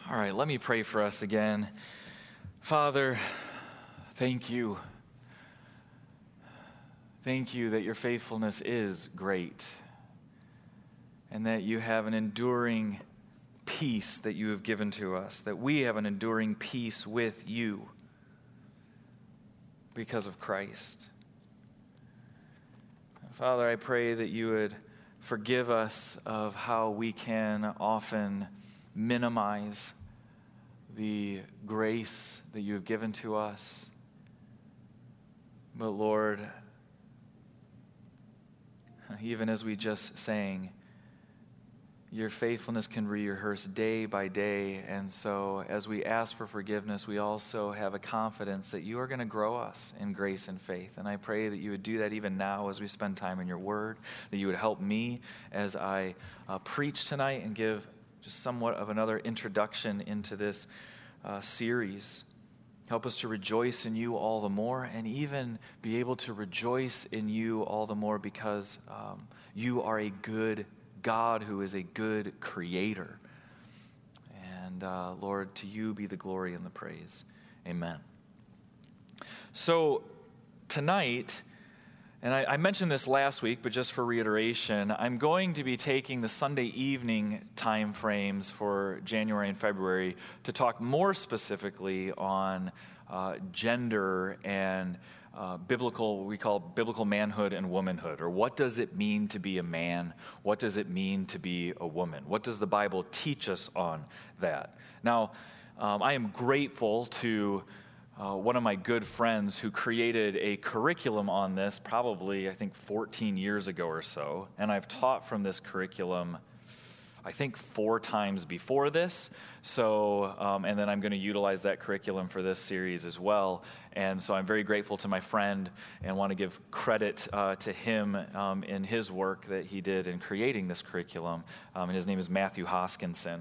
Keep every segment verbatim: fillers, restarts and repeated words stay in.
All right, let me pray for us again. Father, thank you. Thank you that your faithfulness is great and that you have an enduring peace that you have given to us, that we have an enduring peace with you because of Christ. Father, I pray that you would forgive us of how we can often minimize the grace that you have given to us. But Lord, even as we just sang, your faithfulness can be rehearsed day by day. And so as we ask for forgiveness, we also have a confidence that you are going to grow us in grace and faith. And I pray that you would do that even now as we spend time in your word, that you would help me as I uh, preach tonight and give just somewhat of another introduction into this uh, series. Help us to rejoice in you all the more, and even be able to rejoice in you all the more because um, you are a good God who is a good creator. And uh, Lord, to you be the glory and the praise. Amen. So tonight, and I, I mentioned this last week, but just for reiteration, I'm going to be taking the Sunday evening time frames for January and February to talk more specifically on uh, gender and uh, biblical, what we call biblical manhood and womanhood, or what does it mean to be a man? What does it mean to be a woman? What does the Bible teach us on that? Now, um, I am grateful to Uh, one of my good friends who created a curriculum on this probably, I think, fourteen years ago or so. And I've taught from this curriculum, I think, four times before this. So, um, and then I'm going to utilize that curriculum for this series as well. And so I'm very grateful to my friend and want to give credit uh, to him um, in his work that he did in creating this curriculum. Um, and his name is Matthew Hoskinson.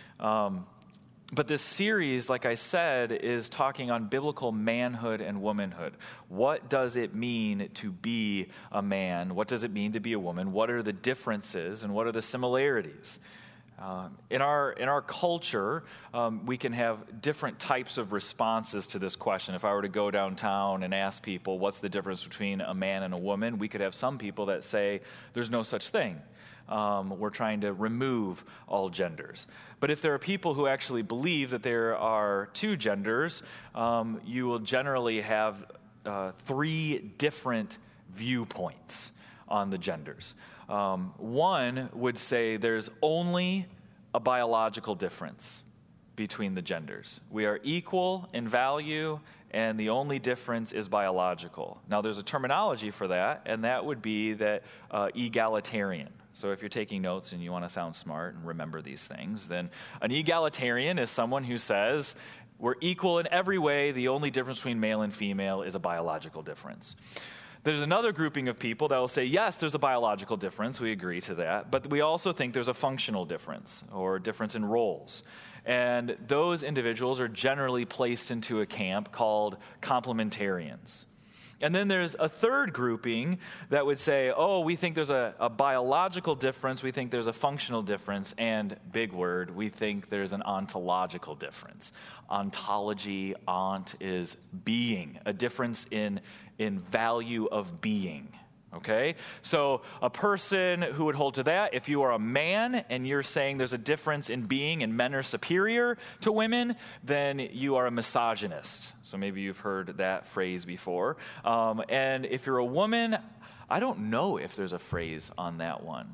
Um, But this series, like I said, is talking on biblical manhood and womanhood. What does it mean to be a man? What does it mean to be a woman? What are the differences and what are the similarities? Um, in our in our culture, um, we can have different types of responses to this question. If I were to go downtown and ask people, what's the difference between a man and a woman? We could have some people that say, there's no such thing. Um, we're trying to remove all genders. But if there are people who actually believe that there are two genders, um, you will generally have uh, three different viewpoints on the genders. Um, one would say there's only a biological difference between the genders. We are equal in value, and the only difference is biological. Now, there's a terminology for that, and that would be that uh, egalitarian. So if you're taking notes and you want to sound smart and remember these things, then an egalitarian is someone who says we're equal in every way. The only difference between male and female is a biological difference. There's another grouping of people that will say, yes, there's a biological difference. We agree to that. But we also think there's a functional difference or difference in roles. And those individuals are generally placed into a camp called complementarians. And then there's a third grouping that would say, oh, we think there's a, a biological difference, we think there's a functional difference, and big word, we think there's an ontological difference. Ontology, ont is being, a difference in, in value of being. Okay, so a person who would hold to that, if you are a man and you're saying there's a difference in being and men are superior to women, then you are a misogynist. So maybe you've heard that phrase before. Um, and if you're a woman, I don't know if there's a phrase on that one.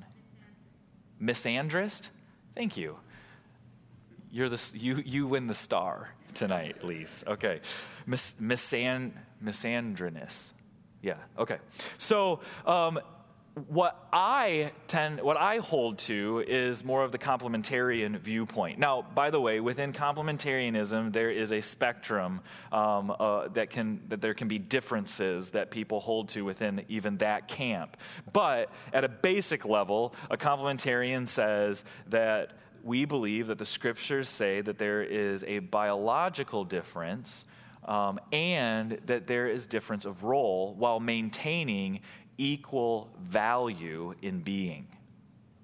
Misandrist? Thank you. You're the you you win the star tonight, Lise. Okay, Mis, misan, misandrinous. Yeah, okay. So um, what I tend, what I hold to is more of the complementarian viewpoint. Now, by the way, within complementarianism, there is a spectrum um, uh, that can that there can be differences that people hold to within even that camp. But at a basic level, a complementarian says that we believe that the scriptures say that there is a biological difference. Um, and that there is difference of role while maintaining equal value in being.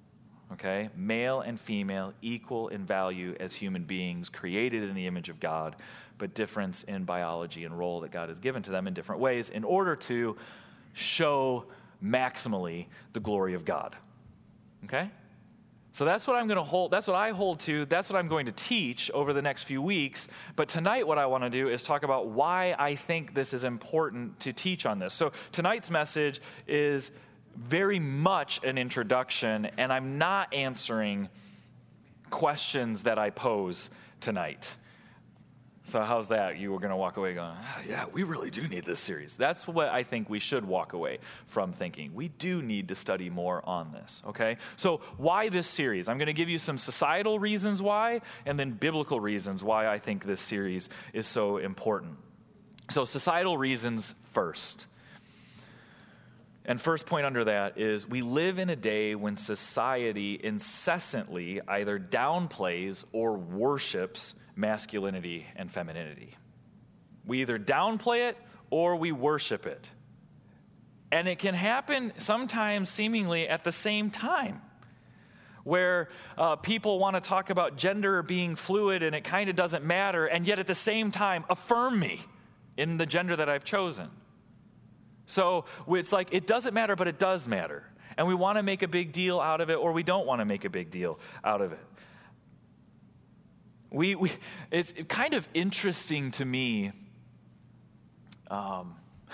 okay? Male and female, equal in value as human beings, created in the image of God, but difference in biology and role that God has given to them in different ways in order to show maximally the glory of God, okay? So that's what I'm going to hold, that's what I hold to, that's what I'm going to teach over the next few weeks. But tonight what I want to do is talk about why I think this is important to teach on this. So tonight's message is very much an introduction, and I'm not answering questions that I pose tonight. So how's that? You were going to walk away going, oh, yeah, we really do need this series. That's what I think we should walk away from thinking. We do need to study more on this, okay? So why this series? I'm going to give you some societal reasons why, and then biblical reasons why I think this series is so important. So societal reasons first. And first point under that is we live in a day when society incessantly either downplays or worships masculinity and femininity. We either downplay it or we worship it. And it can happen sometimes seemingly at the same time, where uh, people want to talk about gender being fluid and it kind of doesn't matter, and yet at the same time affirm me in the gender that I've chosen. So it's like it doesn't matter, but it does matter. And we want to make a big deal out of it, or we don't want to make a big deal out of it. We, we it's kind of interesting to me. Um,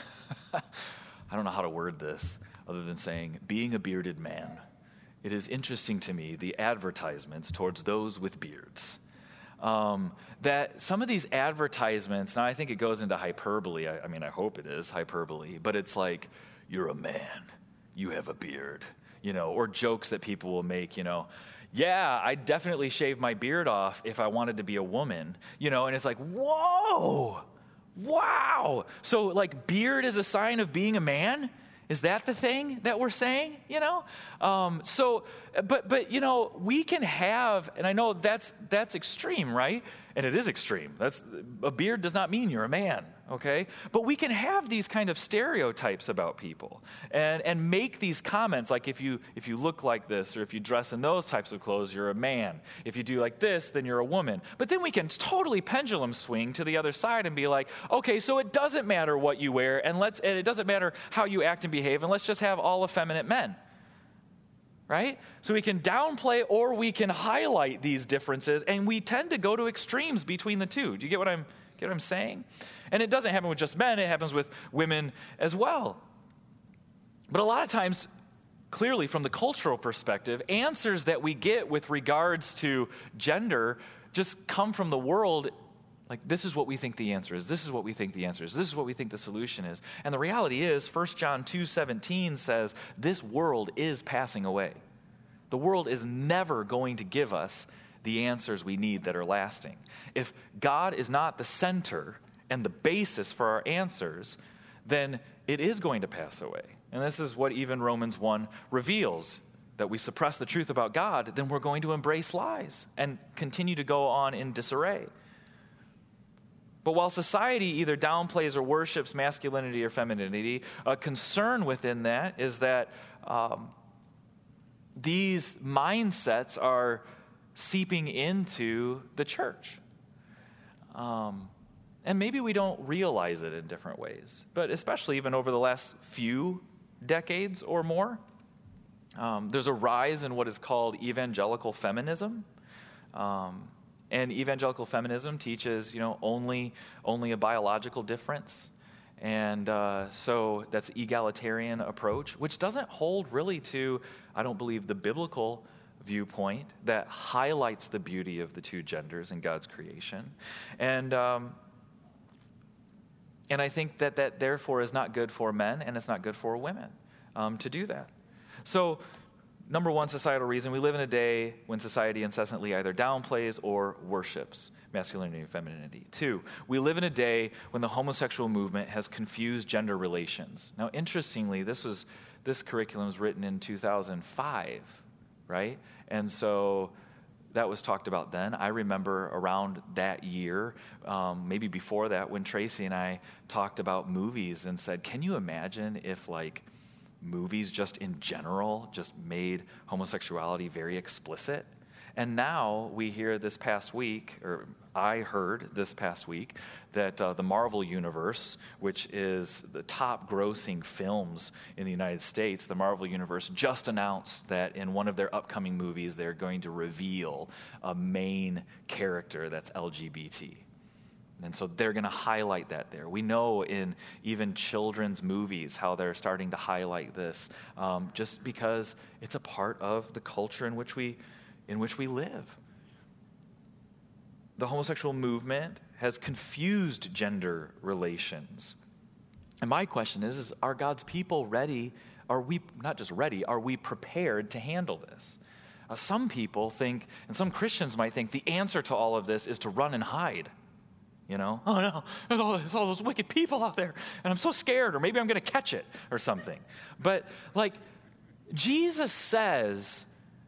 I don't know how to word this other than saying, being a bearded man, it is interesting to me, the advertisements towards those with beards. Um, that some of these advertisements, now I think it goes into hyperbole. I, I mean, I hope it is hyperbole, but it's like, you're a man, you have a beard, you know, or jokes that people will make, you know, yeah, I'd definitely shave my beard off if I wanted to be a woman, you know, and it's like, whoa, wow. So like beard is a sign of being a man? Is that the thing that we're saying, you know? Um, so, but, but, you know, we can have, and I know that's, that's extreme, right? And it is extreme. That's, a beard does not mean you're a man, okay? But we can have these kind of stereotypes about people and, and make these comments like if you, if you look like this or if you dress in those types of clothes, you're a man. If you do like this, then you're a woman. But then we can totally pendulum swing to the other side and be like, okay, so it doesn't matter what you wear and let's, and it doesn't matter how you act and behave, and let's just have all effeminate men. Right? So we can downplay or we can highlight these differences, and we tend to go to extremes between the two. Do you get what I'm get what I'm saying? And it doesn't happen with just men, it happens with women as well. But a lot of times, clearly from the cultural perspective, answers that we get with regards to gender just come from the world. Like, this is what we think the answer is. This is what we think the answer is. This is what we think the solution is. And the reality is, First John two seventeen says, this world is passing away. The world is never going to give us the answers we need that are lasting. If God is not the center and the basis for our answers, then it is going to pass away. And this is what even Romans one reveals, that we suppress the truth about God, then we're going to embrace lies and continue to go on in disarray. But while society either downplays or worships masculinity or femininity, a concern within that is that um, these mindsets are seeping into the church. Um, and maybe we don't realize it in different ways, but especially even over the last few decades or more, um, there's a rise in what is called evangelical feminism. Um, And evangelical feminism teaches, you know, only only a biological difference. And uh, so that's egalitarian approach, which doesn't hold really to, I don't believe, the biblical viewpoint that highlights the beauty of the two genders in God's creation. And um, and I think that that therefore is not good for men and it's not good for women um, to do that. So number one societal reason, we live in a day when society incessantly either downplays or worships masculinity and femininity. Two, we live in a day when the homosexual movement has confused gender relations. Now, interestingly, this was this curriculum was written in two thousand five, right? And so that was talked about then. I remember around that year, um, maybe before that, when Tracy and I talked about movies and said, can you imagine if, like, movies just in general just made homosexuality very explicit. And now we hear this past week, or I heard this past week, that uh, the Marvel Universe, which is the top grossing films in the United States, the Marvel Universe just announced that in one of their upcoming movies, they're going to reveal a main character that's L G B T. And so they're going to highlight that there. We know in even children's movies how they're starting to highlight this, um, just because it's a part of the culture in which we in which we live. The homosexual movement has confused gender relations. And my question is, is are God's people ready? Are we not just ready, are we prepared to handle this? Uh, some people think, and some Christians might think, the answer to all of this is to run and hide. You know, oh no, there's all, there's all those wicked people out there, and I'm so scared, or maybe I'm going to catch it or something. But like, Jesus says,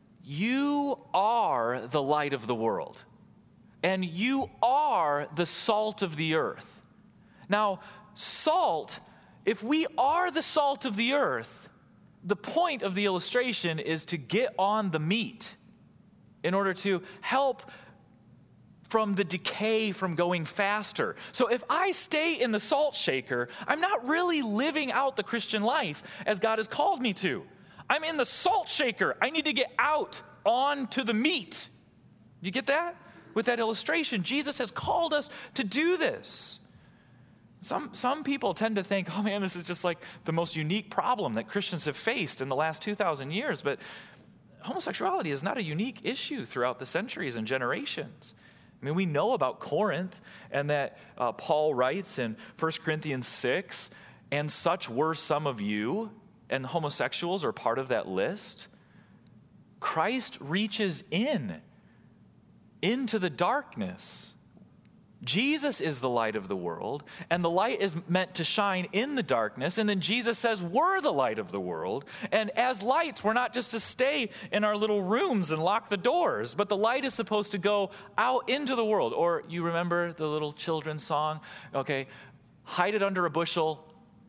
you are the light of the world, and you are the salt of the earth. Now, salt, if we are the salt of the earth, the point of the illustration is to get on the meat in order to help from the decay from going faster. So if I stay in the salt shaker, I'm not really living out the Christian life as God has called me to. I'm in the salt shaker. I need to get out onto the meat. You get that? With that illustration, Jesus has called us to do this. Some, some people tend to think, oh man, this is just like the most unique problem that Christians have faced in the last two thousand years. But homosexuality is not a unique issue throughout the centuries and generations. I mean, we know about Corinth, and that uh, Paul writes in First Corinthians six, and such were some of you, and homosexuals are part of that list. Christ reaches in, into the darkness. Jesus is the light of the world, and the light is meant to shine in the darkness, and then Jesus says we're the light of the world, and as lights, we're not just to stay in our little rooms and lock the doors, but the light is supposed to go out into the world. Or you remember the little children's song? Okay, hide it under a bushel.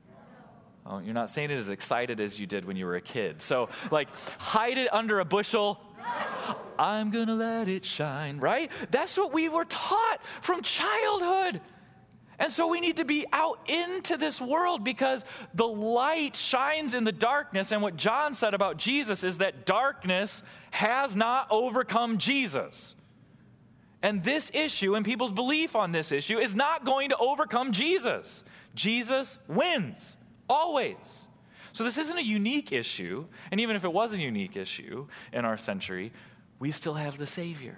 Oh, you're not saying it as excited as you did when you were a kid. So, like, hide it under a bushel. I'm going to let it shine, right? That's what we were taught from childhood. And so we need to be out into this world because the light shines in the darkness. And what John said about Jesus is that darkness has not overcome Jesus. And this issue and people's belief on this issue is not going to overcome Jesus. Jesus wins. Always. So this isn't a unique issue, and even if it was a unique issue in our century, we still have the Savior.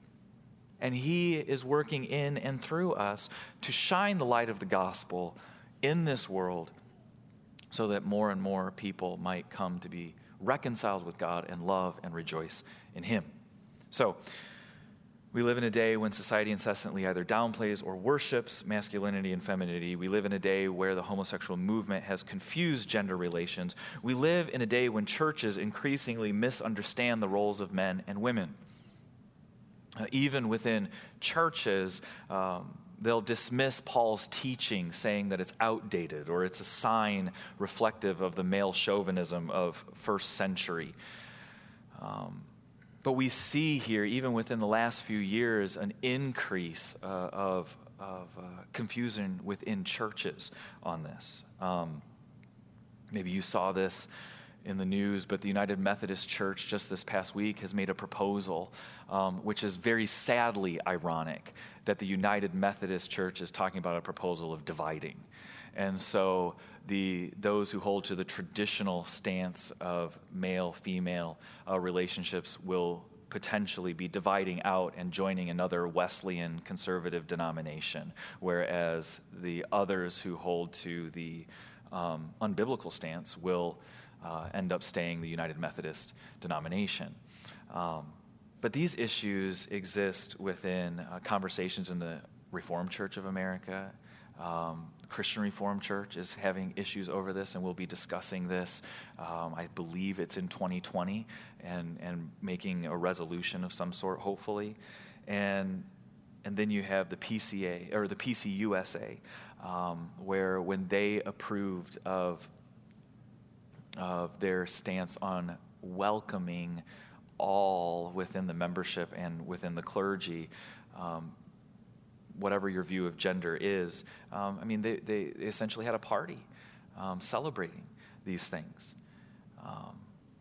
And He is working in and through us to shine the light of the gospel in this world so that more and more people might come to be reconciled with God and love and rejoice in Him. So, we live in a day when society incessantly either downplays or worships masculinity and femininity. We live in a day where the homosexual movement has confused gender relations. We live in a day when churches increasingly misunderstand the roles of men and women. Uh, even within churches, um, they'll dismiss Paul's teaching, saying that it's outdated or it's a sign reflective of the male chauvinism of first century. Um, But we see here, even within the last few years, an increase uh, of, of uh, confusion within churches on this. Um, maybe you saw this in the news, but the United Methodist Church just this past week has made a proposal, um, which is very sadly ironic, that the United Methodist Church is talking about a proposal of dividing. And so the those who hold to the traditional stance of male-female uh, relationships will potentially be dividing out and joining another Wesleyan conservative denomination, whereas the others who hold to the um, unbiblical stance will uh, end up staying the United Methodist denomination. Um, but these issues exist within uh, conversations in the Reformed Church of America. Um, Christian Reformed Church is having issues over this, and we'll be discussing this. Um, I believe it's in twenty twenty, and and making a resolution of some sort, hopefully. And and then you have the P C A or the P C U S A, um, where when they approved of of their stance on welcoming all within the membership and within the clergy, um, whatever your view of gender is. Um, I mean, they, they essentially had a party um, celebrating these things. Um,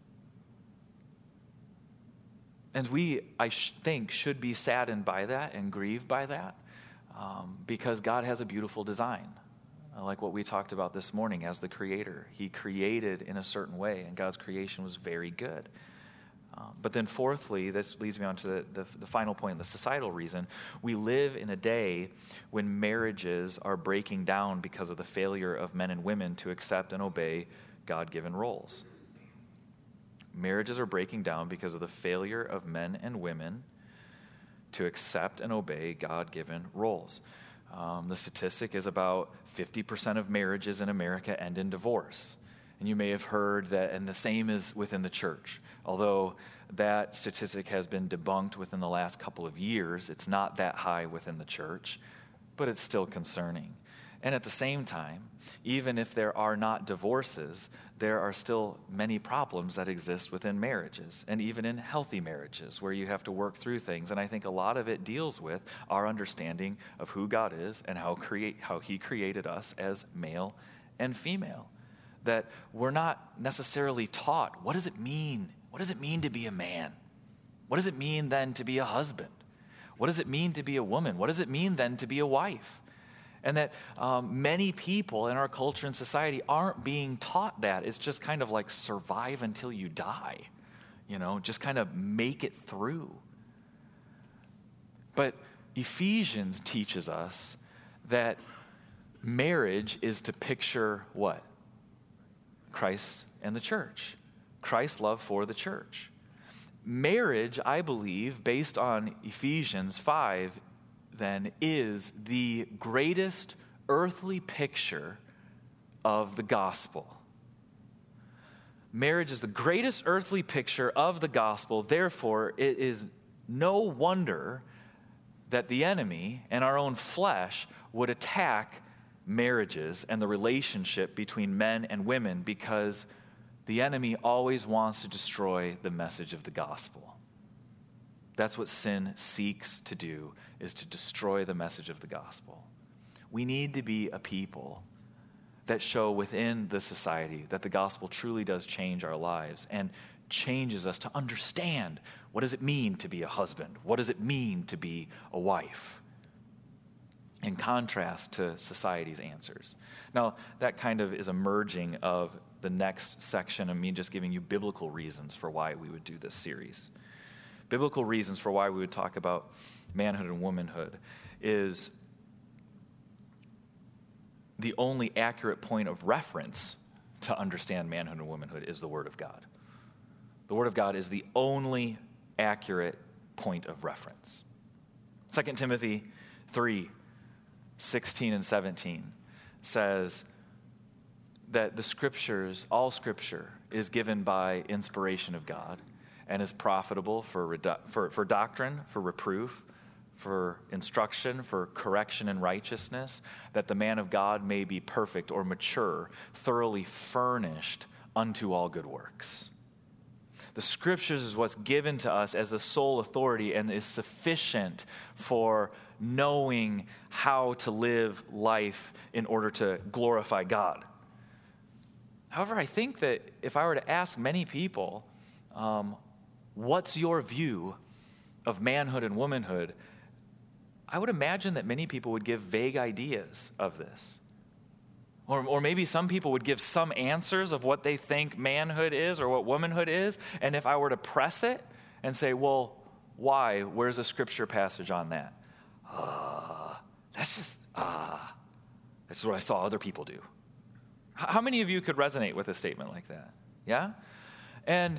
and we, I sh- think, should be saddened by that and grieved by that um, because God has a beautiful design. Like what we talked about this morning as the creator. He created in a certain way, and God's creation was very good. Um, but then fourthly, this leads me on to the, the, the final point, the societal reason. We live in a day when marriages are breaking down because of the failure of men and women to accept and obey God-given roles. Marriages are breaking down because of the failure of men and women to accept and obey God-given roles. Um, the statistic is about fifty percent of marriages in America end in divorce. And you may have heard that, and the same is within the church. Although that statistic has been debunked within the last couple of years, it's not that high within the church, but it's still concerning. And at the same time, even if there are not divorces, there are still many problems that exist within marriages, and even in healthy marriages where you have to work through things. And I think a lot of it deals with our understanding of who God is and how create how He created us as male and female. That we're not necessarily taught, what does it mean? What does it mean to be a man? What does it mean then to be a husband? What does it mean to be a woman? What does it mean then to be a wife? And that um, many people in our culture and society aren't being taught that. It's just kind of like survive until you die, you know, just kind of make it through. But Ephesians teaches us that marriage is to picture what? Christ and the church. Christ's love for the church. Marriage, I believe, based on Ephesians five, then is the greatest earthly picture of the gospel. Marriage is the greatest earthly picture of the gospel. Therefore, it is no wonder that the enemy and our own flesh would attack marriages and the relationship between men and women, because the enemy always wants to destroy the message of the gospel. That's what sin seeks to do, is to destroy the message of the gospel. We need to be a people that show within the society that the gospel truly does change our lives and changes us to understand, what does it mean to be a husband? What does it mean to be a wife? In contrast to society's answers. Now, that kind of is a merging of the next section of me just giving you biblical reasons for why we would do this series. Biblical reasons for why we would talk about manhood and womanhood is the only accurate point of reference to understand manhood and womanhood is the Word of God. The Word of God is the only accurate point of reference. Second Timothy three, sixteen and seventeen says that the Scriptures, all Scripture, is given by inspiration of God and is profitable for, redu- for, for doctrine, for reproof, for instruction, for correction in righteousness, that the man of God may be perfect or mature, thoroughly furnished unto all good works. The Scriptures is what's given to us as the sole authority and is sufficient for knowing how to live life in order to glorify God. However, I think that if I were to ask many people, um, what's your view of manhood and womanhood, I would imagine that many people would give vague ideas of this. Or, or maybe some people would give some answers of what they think manhood is or what womanhood is. And if I were to press it and say, well, why? Where's a scripture passage on that? Uh, that's just, ah, uh, that's what I saw other people do. H- how many of you could resonate with a statement like that? Yeah? And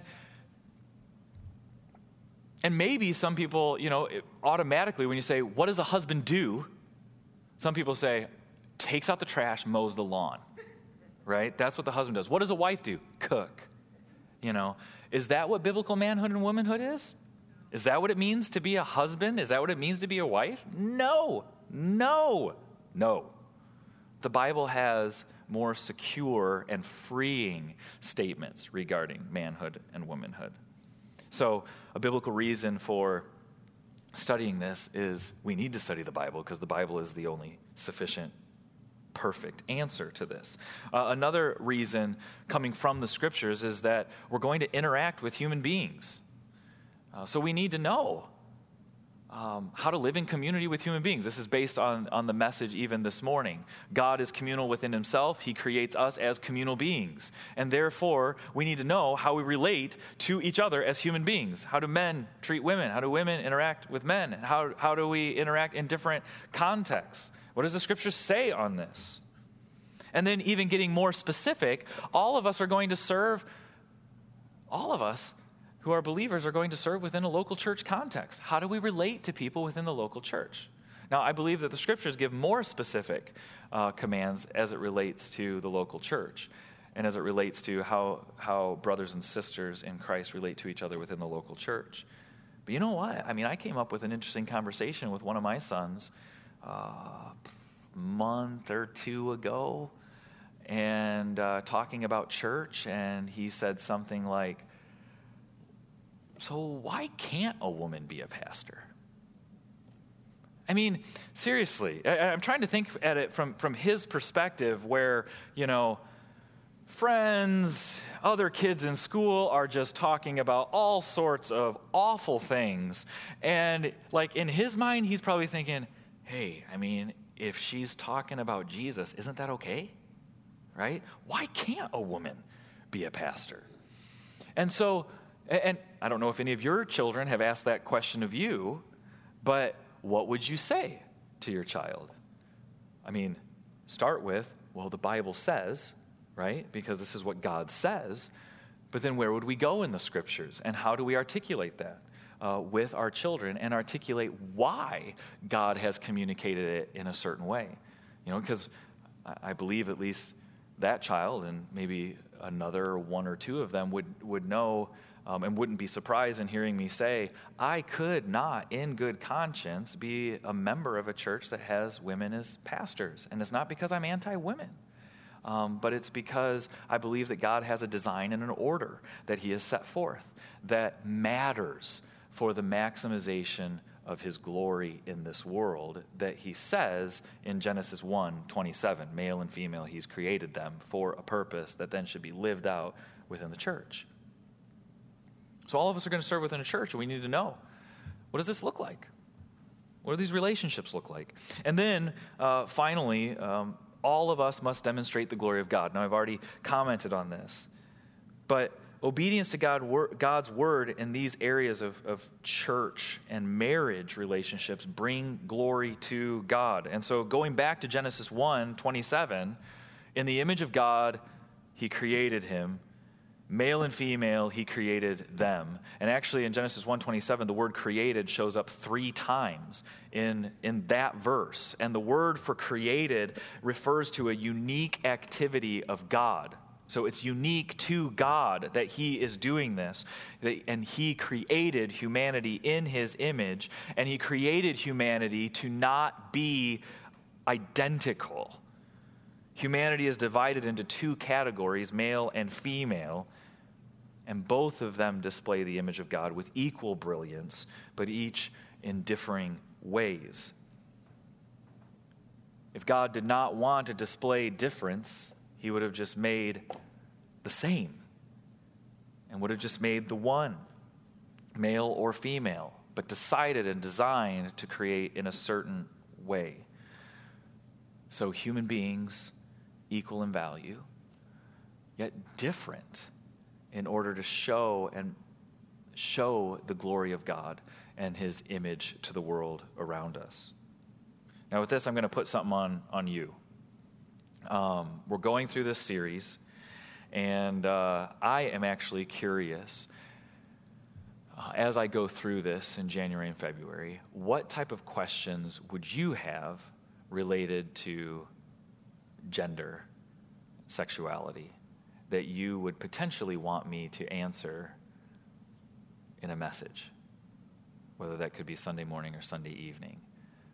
And maybe some people, you know, automatically when you say, what does a husband do? Some people say, takes out the trash, mows the lawn, right? That's what the husband does. What does a wife do? Cook, you know. Is that what biblical manhood and womanhood is? Is that what it means to be a husband? Is that what it means to be a wife? No, no, no. The Bible has more secure and freeing statements regarding manhood and womanhood. So a biblical reason for studying this is we need to study the Bible because the Bible is the only sufficient, perfect answer to this. Uh, another reason coming from the scriptures is that we're going to interact with human beings. Uh, so we need to know um, how to live in community with human beings. This is based on, on the message even this morning. God is communal within himself. He creates us as communal beings. And therefore, we need to know how we relate to each other as human beings. How do men treat women? How do women interact with men? How, how do we interact in different contexts? What does the scripture say on this? And then even getting more specific, all of us are going to serve, all of us who are believers are going to serve within a local church context. How do we relate to people within the local church? Now, I believe that the scriptures give more specific uh, commands as it relates to the local church and as it relates to how, how brothers and sisters in Christ relate to each other within the local church. But you know what? I mean, I came up with an interesting conversation with one of my sons uh, a month or two ago and uh, talking about church, and he said something like, so why can't a woman be a pastor? I mean, seriously, I, I'm trying to think at it from, from his perspective where, you know, friends, other kids in school are just talking about all sorts of awful things. And like in his mind, he's probably thinking, hey, I mean, if she's talking about Jesus, isn't that okay? Right? Why can't a woman be a pastor? And so, and I don't know if any of your children have asked that question of you, but what would you say to your child? I mean, start with, well, the Bible says, right? Because this is what God says. But then where would we go in the scriptures? And how do we articulate that uh, with our children and articulate why God has communicated it in a certain way? You know, because I believe at least that child and maybe another one or two of them would, would know Um, and wouldn't be surprised in hearing me say, I could not, in good conscience, be a member of a church that has women as pastors. And it's not because I'm anti-women, um, but it's because I believe that God has a design and an order that he has set forth that matters for the maximization of his glory in this world, that he says in Genesis one twenty-seven, male and female, he's created them for a purpose that then should be lived out within the church. So all of us are going to serve within a church, and we need to know, what does this look like? What do these relationships look like? And then, uh, finally, um, all of us must demonstrate the glory of God. Now, I've already commented on this. But obedience to God, God's word in these areas of, of church and marriage relationships bring glory to God. And so going back to Genesis one twenty-seven, in the image of God, he created him. Male and female, he created them. And actually in Genesis one twenty-seven, the word created shows up three times in, in that verse. And the word for created refers to a unique activity of God. So it's unique to God that he is doing this. And he created humanity in his image. And he created humanity to not be identical. Humanity is divided into two categories, male and female, and both of them display the image of God with equal brilliance, but each in differing ways. If God did not want to display difference, he would have just made the same and would have just made the one, male or female, but decided and designed to create in a certain way. So human beings, equal in value, yet different in order to show and show the glory of God and his image to the world around us. Now with this, I'm going to put something on, on you. Um, we're going through this series, and uh, I am actually curious, uh, as I go through this in January and February, what type of questions would you have related to gender, sexuality, that you would potentially want me to answer in a message, whether that could be Sunday morning or Sunday evening.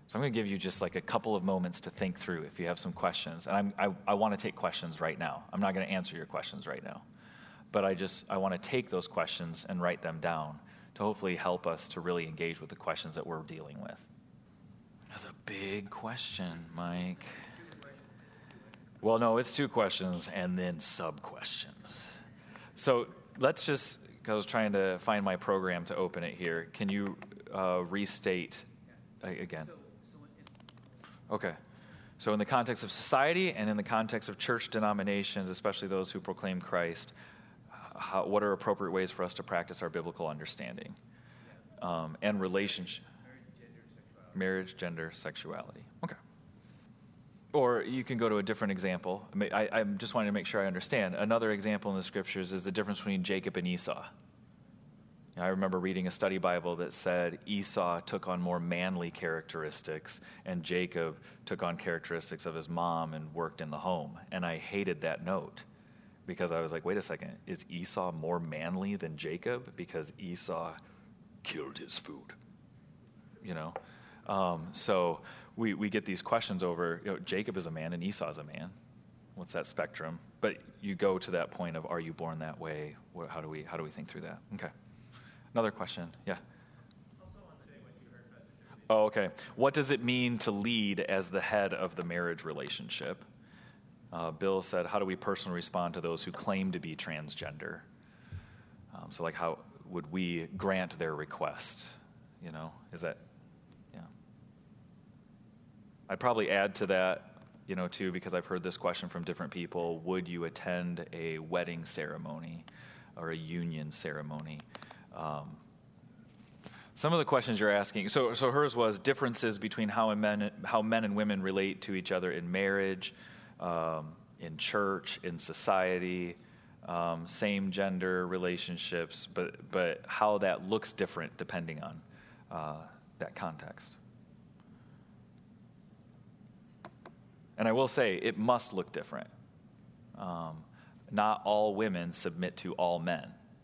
So I'm going to give you just like a couple of moments to think through if you have some questions. And I'm, I, I want to take questions right now. I'm not going to answer your questions right now. But I just, I want to take those questions and write them down to hopefully help us to really engage with the questions that we're dealing with. That's a big question, Mike. Well, no, it's two questions and then sub-questions. So let's just, because I was trying to find my program to open it here. Can you uh, restate uh, again? Okay. So in the context of society and in the context of church denominations, especially those who proclaim Christ, how, what are appropriate ways for us to practice our biblical understanding um, and relationship? Marriage, gender, sexuality. Okay. Or you can go to a different example. I, I just wanted to make sure I understand. Another example in the scriptures is the difference between Jacob and Esau. I remember reading a study Bible that said Esau took on more manly characteristics and Jacob took on characteristics of his mom and worked in the home. And I hated that note because I was like, wait a second, is Esau more manly than Jacob? Because Esau killed his food, you know? Um, so we, we get these questions over, you know, Jacob is a man and Esau is a man. What's that spectrum? But you go to that point of, are you born that way? What, how do we how do we think through that? Okay. Another question. Yeah. Oh, okay. What does it mean to lead as the head of the marriage relationship? Uh, Bill said, how do we personally respond to those who claim to be transgender? Um, so like how would we grant their request? You know, is that... I'd probably add to that, you know, too, because I've heard this question from different people. Would you attend a wedding ceremony or a union ceremony? Um, some of the questions you're asking, so so hers was differences between how men, how men and women relate to each other in marriage, um, in church, in society, um, same gender relationships, but, but how that looks different depending on uh, that context. And I will say, it must look different. Um, not all women submit to all men.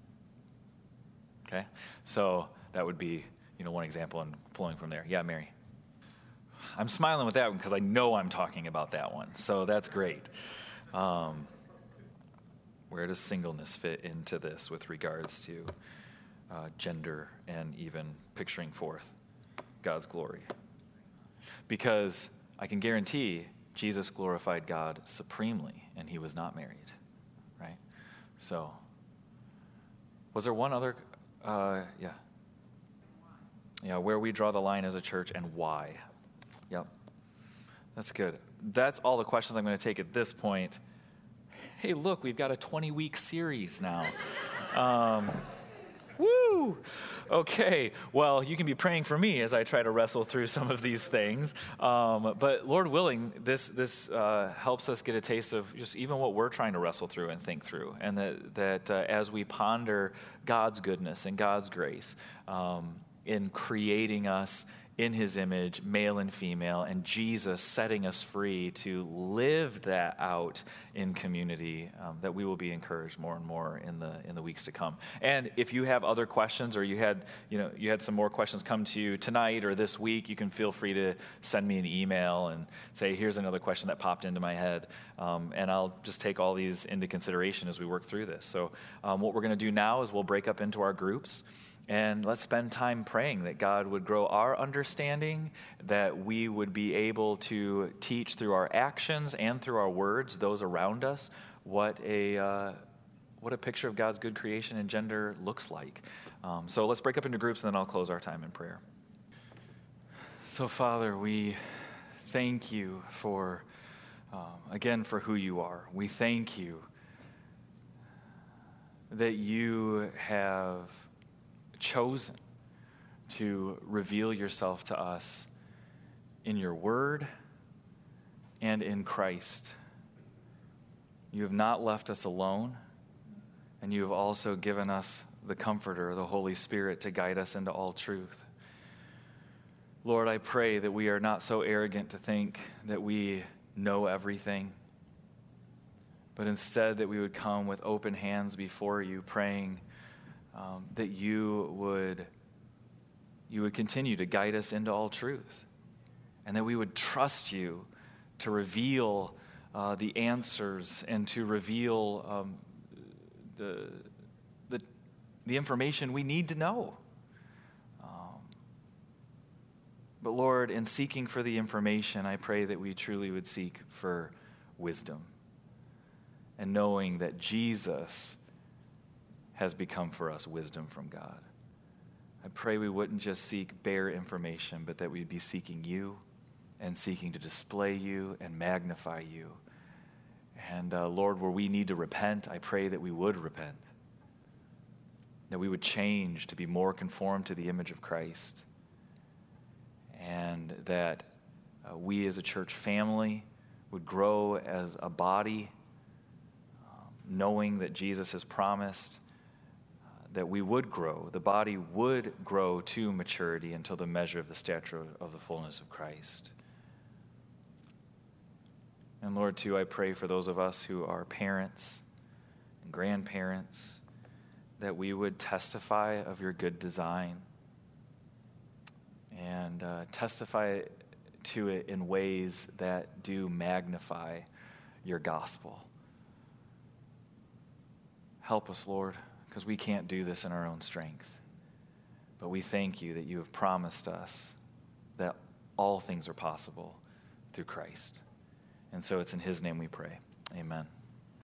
Okay? So that would be, you know, one example and flowing from there. Yeah, Mary? I'm smiling with that one because I know I'm talking about that one. So that's great. Um, where does singleness fit into this with regards to uh, gender and even picturing forth God's glory? Because I can guarantee Jesus glorified God supremely, and he was not married, right? So, was there one other, uh, yeah. Yeah, where we draw the line as a church and why. Yep, that's good. That's all the questions I'm going to take at this point. Hey, look, we've got a twenty-week series now. Um, woo! Okay, well, you can be praying for me as I try to wrestle through some of these things. Um, but Lord willing, this this uh, helps us get a taste of just even what we're trying to wrestle through and think through. And that, that uh, as we ponder God's goodness and God's grace um, in creating us in his image, male and female, and Jesus setting us free to live that out in community, um, that we will be encouraged more and more in the in the weeks to come. And if you have other questions, or you had you know you had some more questions come to you tonight or this week, you can feel free to send me an email and say, here's another question that popped into my head, um, and I'll just take all these into consideration as we work through this. So um, what we're going to do now is we'll break up into our groups. And let's spend time praying that God would grow our understanding, that we would be able to teach through our actions and through our words those around us what a uh, what a picture of God's good creation and gender looks like. Um, so let's break up into groups, and then I'll close our time in prayer. So, Father, we thank you for, um, again, for who you are. We thank you that you have chosen to reveal yourself to us in your word and in Christ. You have not left us alone, and you have also given us the Comforter, the Holy Spirit, to guide us into all truth. Lord, I pray that we are not so arrogant to think that we know everything, but instead that we would come with open hands before you, praying Um, that you would you would continue to guide us into all truth, and that we would trust you to reveal uh, the answers and to reveal um, the, the, the information we need to know. Um, but Lord, in seeking for the information, I pray that we truly would seek for wisdom, and knowing that Jesus has become for us wisdom from God. I pray we wouldn't just seek bare information, but that we'd be seeking you and seeking to display you and magnify you. And uh, Lord, where we need to repent, I pray that we would repent, that we would change to be more conformed to the image of Christ, and that uh, we as a church family would grow as a body, um, knowing that Jesus has promised uh, that we would grow, the body would grow to maturity until the measure of the stature of the fullness of Christ. And Lord, too, I pray for those of us who are parents and grandparents, that we would testify of your good design and uh, testify to it in ways that do magnify your gospel. Help us, Lord, because we can't do this in our own strength. But we thank you that you have promised us that all things are possible through Christ. And so it's in his name we pray. Amen.